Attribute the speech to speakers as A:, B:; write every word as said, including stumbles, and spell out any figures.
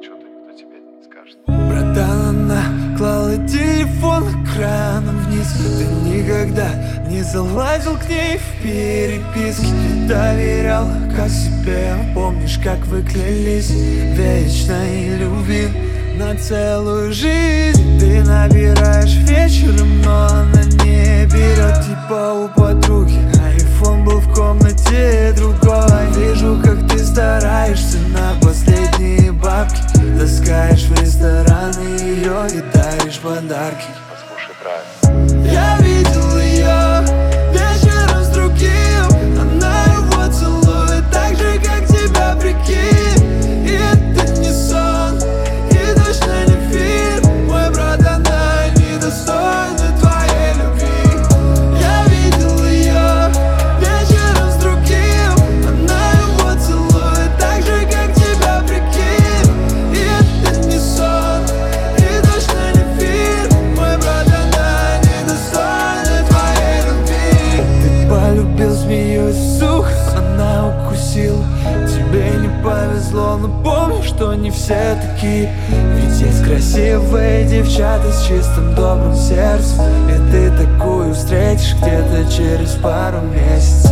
A: что-то никто тебе не скажет.
B: Братан, она клала телефон экраном вниз. Ты никогда не залазил к ней в переписки. Ты доверял как себе. Помнишь, как вы клялись вечной любви на целую жизнь. Ты набираешь вечером, но она не берет. Типа у подруги айфон был в комнате другой. Вижу, как ты стараешься на последние бабки. Таскаешь в рестораны ее и даришь подарки.
A: Послушай правильно.
B: Я видел ее вечером с другим. Она его целует так же, как тебя, прикинь. И это не сон, и точно не фильм. Мой брат, она недостойна твоей любви. Я видел ее вечером с другим. Она его целует так же, как тебя, прикинь. И это не сон, и точно не фильм. Мой брат, она недостойна твоей любви. Ты полюбил змею из сух, она укусила. Тебе не повезло, но помни, что не все такие. Ведь есть красивые девчата с чистым добрым сердцем. И ты такую встретишь где-то через пару месяцев.